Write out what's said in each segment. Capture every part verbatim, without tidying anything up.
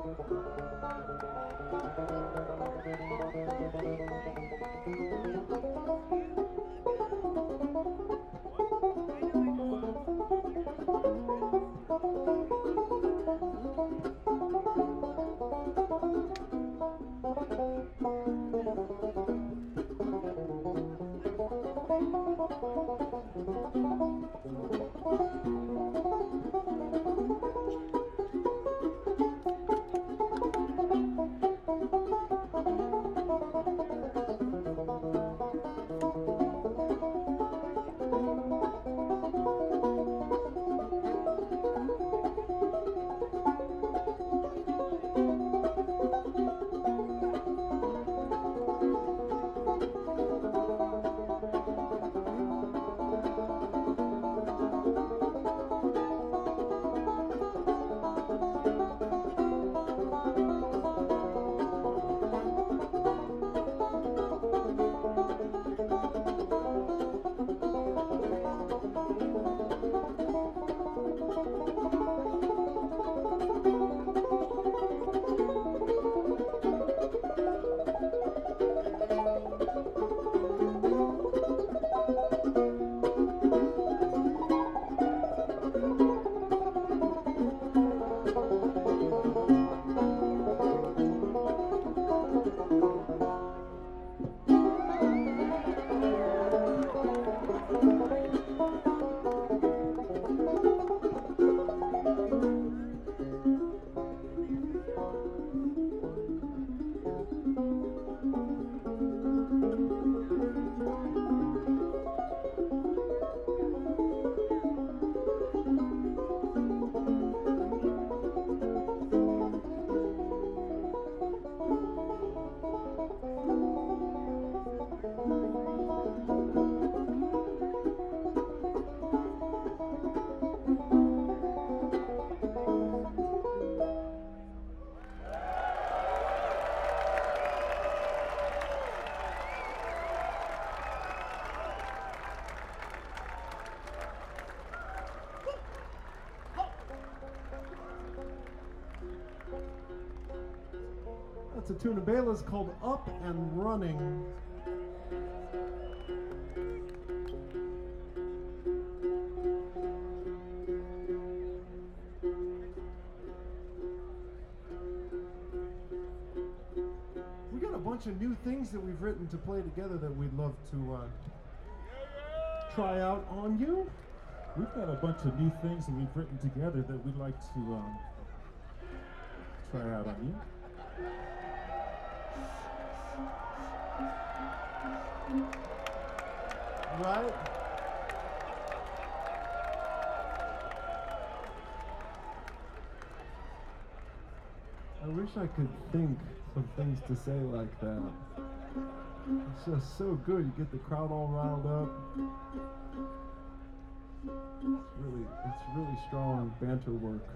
That's a tune of Bela's called Up and Running. We got a bunch of new things that we've written to play together that we'd love to uh, try out on you. We've got a bunch of new things that we've written together that we'd like to um, try out on you. Right? I wish I could think of things to say like that. It's just so good. You get the crowd all riled up. It's really, it's really strong banter work.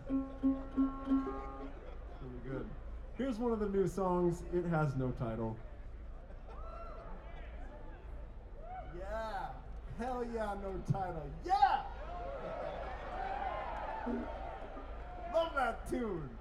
It's really good. Here's one of the new songs. It has no title. Yeah! Hell yeah, no title. Yeah! Love that tune.